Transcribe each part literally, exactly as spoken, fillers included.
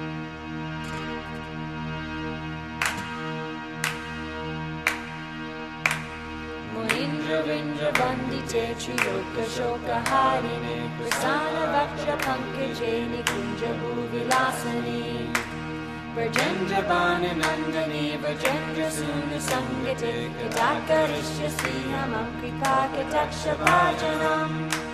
Munindra Vandite Triloka Shokaharine Prasana Vaksha Pankage Nikunja Bhuvilasani Vrajendra Bana Nandani Vrajendra Suna Sangate Katakarishya Sihamam Kripakataksha Bhajanam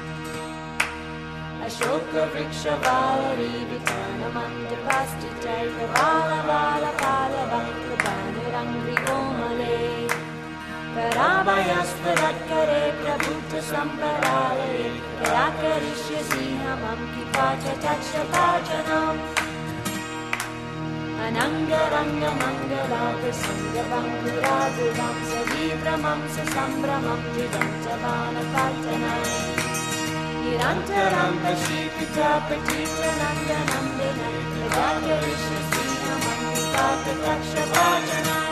Ashoka Vriksha Valari Vitana Mandapastita Vala Vala Pala Vakabana Rangri Omale Parabhayasvaratkare Prabhuta Samparalaye Karakarishya Sihamam Kipata Taksha Bhajanam Anangaranga Mangala Prasanga Banguraduram Savibramam Sasambramam Jidantavana Patanam Nirantaram Pashipita Patipranandanam Dinam Karakarishya Sihamam Kipata Taksha Bhajanam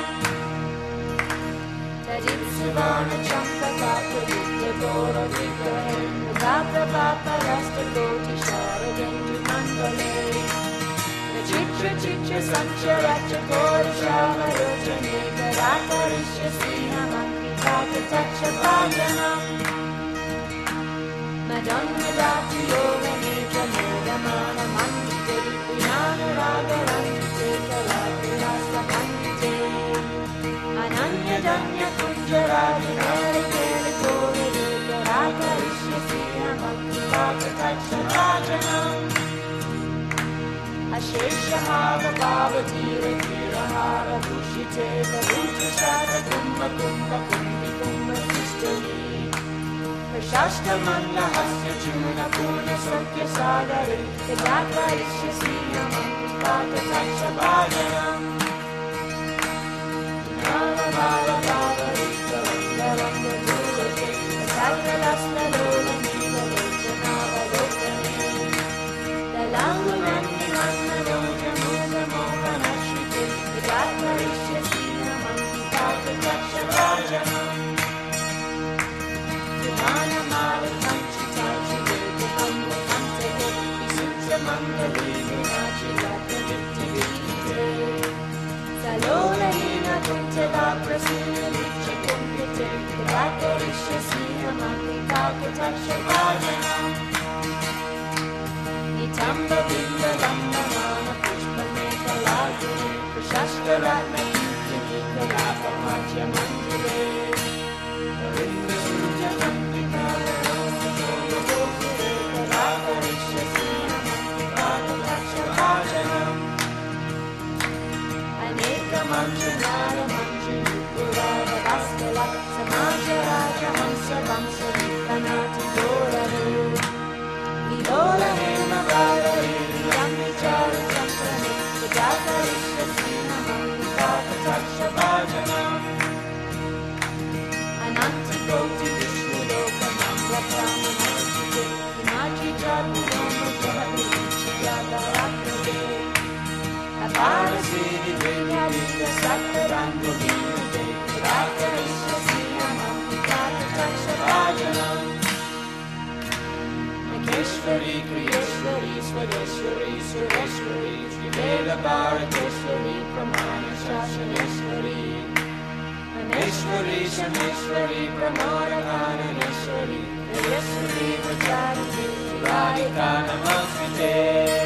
Tajit Sivana Champaka Praditya Gora Vikahen Mudata Papa Rasta Koti Sharadendu Mandale Chitra Chitra Sancharacha Gora Shava Rojane Karakarishya Sihamam Kipata Taksha Bhajanam Madonna Dati Yoga Nitra Mogamana Mandite Vinana Raga Rangite Karakurasa Mandite Ananya Danya Kunjaradi Nere Kere Kore Karakarishya Sihamam Kipata Taksha Bhajanam Ashesha Hava Bhava Tira Tira Hara Dushite Varuta Shata Kumba Kumba Kumbi Kumba Sistani Prashashta Manda Hasya Chuna Puna Sokya Sagare Karakarishya Sihamam Kipata Taksha Bhajanam Nana Bala Bala Rita Ranga Ranga Dhulate Sakarasna Lola Niva Lojanava Lokane Dalangunani Manna Loja Muga Mohana Shrite Karakarishya Sihamam Kipata Taksha Bhajanam Jnana Mala Kanchita Chiveta Pamba Kantake Visutra Mangali Gunachi Lata Vitti Vite Salola Hina Kuntala Prasuna Vicha Kumpite Karakarishya Sihamam Kipata Taksha Bhajanam Nitamba Binda Lamba Mana Pushpa Mekalagune Prashashta Ratna Kintini Kalapa Macha Manjire Varinda Suja Nandika Varosa Sola Gokure Karakarishya Sihamam Kipata Taksha Bhajanam Aneka Manjanara Manjanupurava Vaskala Samaja Raja Hamsa Vamsa Vikanati Doravu Vilola Hema Bhavare Yamichara Champane Karakarishya Sihamam Kipata Taksha Bhajanam Ananta Koti Vishnu Loka Mangla Prama Manjite Himachi Jatu Roma Jahati Vichijata Rakade Apara Siddhi Vidyalita Sattarangu Vinute Karakarishya Sihamam Kipata Taksha Bhajanam Nakeshwari Kriyeshwari Swadeshwari Sureshwari Sriveda Bharateshwari Pramana Shashaneshwari Maneshwari Shameshwari Pramona Ananeshwari Yeshwari Vajayate Radhika Namaste